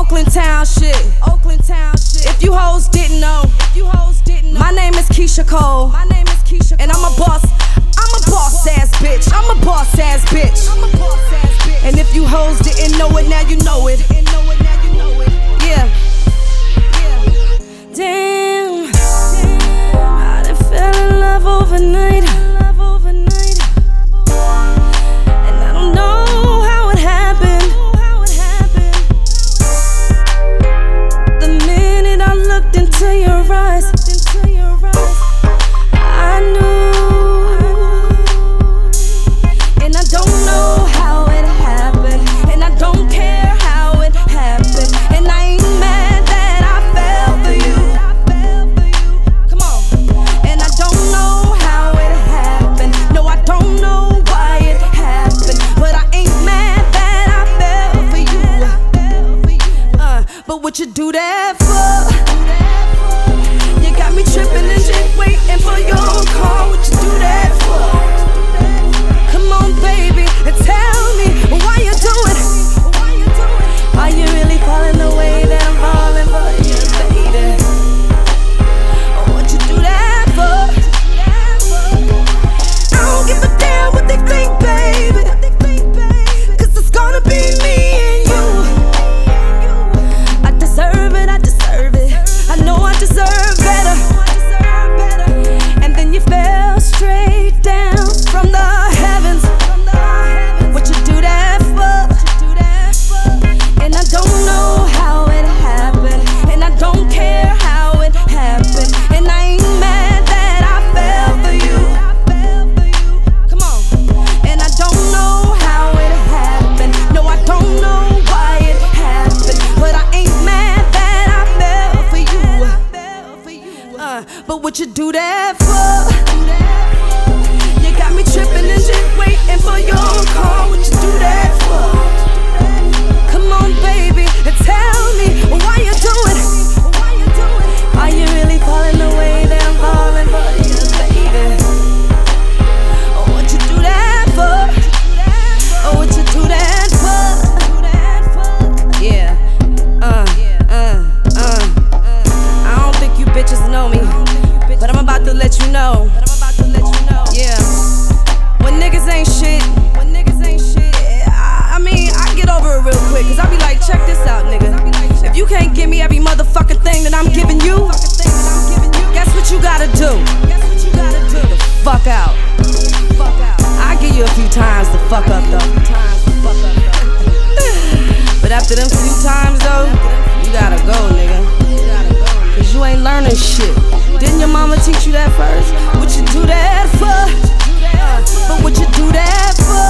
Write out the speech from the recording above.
Oakland town shit. If you hoes didn't know, my name is Keisha Cole. And I'm a boss ass bitch. I'm a boss ass bitch. And if you hoes didn't know it, now you know it. Yeah. Damn, I done fell in love overnight. And I don't know how it happened. The minute I looked into your eyes, I knew. And I don't know how it happened, and I don't care how it happened, and I ain't mad that I fell for you. Come on. And I don't know how it happened, no, I don't know why it happened, but I ain't mad that I fell for you. But what you do that for? You got me tripping and shit, waiting for your call. What you do that for? Come on, baby, and tell me why you do it. Are you really falling the way that I'm falling for you, baby? What you do that for? I don't give a damn what they think, baby, 'cause it's gonna be me and you. I deserve it, I deserve it. I know I deserve better. And then you fell straight down from the heavens. What you do that for? And I don't know how it happened, and I don't care how it happened, and I ain't mad that I fell for you. Come on. And I don't know how it happened, no, I don't know why it happened, but I ain't mad that I fell for you. But what you do that for? You got me tripping and shit, waiting for your call. What you do that for? Come on, baby, and tell me why you do it. Are you really falling the way that I'm falling for you, baby? What you do that for? What you do that for? Yeah. I don't think you bitches know me, but I'm about to let you know. Yeah. When niggas ain't shit, I mean, I get over it real quick, 'cause I be like, check this out, nigga. If you can't give me every motherfucking thing that I'm giving you, guess what you gotta do? The fuck out. I give you a few times to fuck up, though. But after them few times, though, you gotta go, nigga. 'Cause you ain't learning shit. Didn't your mama teach you that first? What you do that for? But what you do that for?